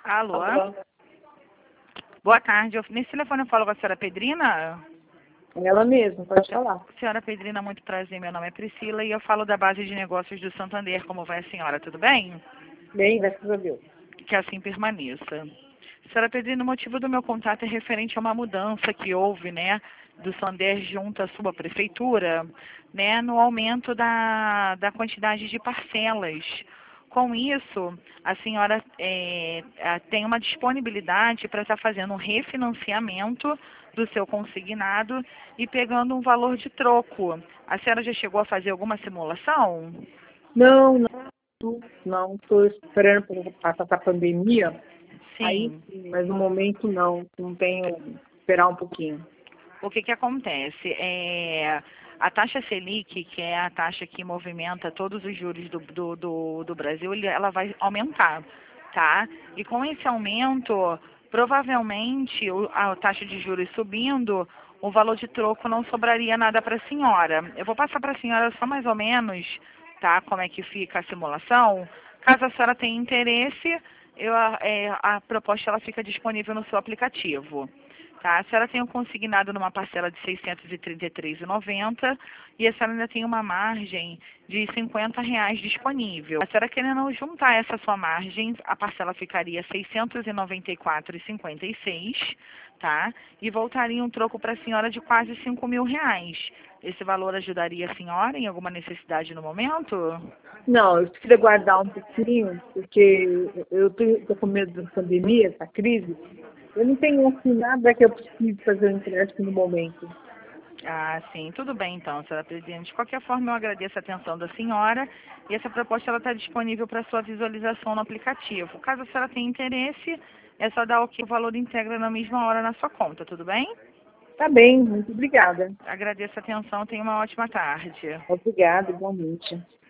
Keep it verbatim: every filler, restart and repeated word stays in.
Alô? Alô? Boa tarde. Eu- Nesse telefone eu falo com a senhora Pedrina? Ela mesma, pode falar. Senhora Pedrina, muito prazer. Meu nome é Priscila e eu falo da base de negócios do Santander. Como vai a senhora? Tudo bem? Bem, graças a Deus. Que assim permaneça. Senhora Pedrina, o motivo do meu contato é referente a uma mudança que houve, né, do Santander junto à sua prefeitura, né, no aumento da, da quantidade de parcelas. Com isso, a senhora é, a- tem uma disponibilidade para estar fazendo um refinanciamento do seu consignado e pegando um valor de troco. A senhora já chegou a fazer alguma simulação? Não, não, não. Estou esperando por passar essa pandemia. Aí Sim. sim, mas no momento não. Não tenho que esperar um pouquinho. O que que acontece? É, a taxa Selic, que é a taxa que movimenta todos os juros do, do, do, do Brasil, ele- ela vai aumentar, tá? E com esse aumento, provavelmente o- a taxa de juros subindo, o valor de troco não sobraria nada para a senhora. Eu vou passar para a senhora só mais ou menos, tá? Como é que fica a simulação. Caso a senhora tenha interesse, eu, a, é, a proposta ela fica disponível no seu aplicativo. Tá? A senhora tem um consignado numa parcela de seiscentos e trinta e três reais e noventa centavos e a senhora ainda tem uma margem de cinquenta reais disponível. A senhora querendo juntar essa sua margem, a parcela ficaria seiscentos e noventa e quatro reais e cinquenta e seis centavos, tá? E voltaria um troco para a senhora de quase cinco mil reais. Esse valor ajudaria a senhora em alguma necessidade no momento? Não, eu queria guardar um pouquinho, porque eu estou com medo da pandemia, essa crise. Eu não tenho assim, nada que eu precise fazer um empréstimo no momento. Ah, sim. Tudo bem, então, senhora presidente. De qualquer forma, eu agradeço a atenção da senhora e essa proposta está disponível para sua visualização no aplicativo. Caso a senhora tenha interesse, é só dar o que o valor integra na mesma hora na sua conta, tudo bem? Tá bem, muito obrigada. Agradeço a atenção. Tenha uma ótima tarde. Obrigada, igualmente.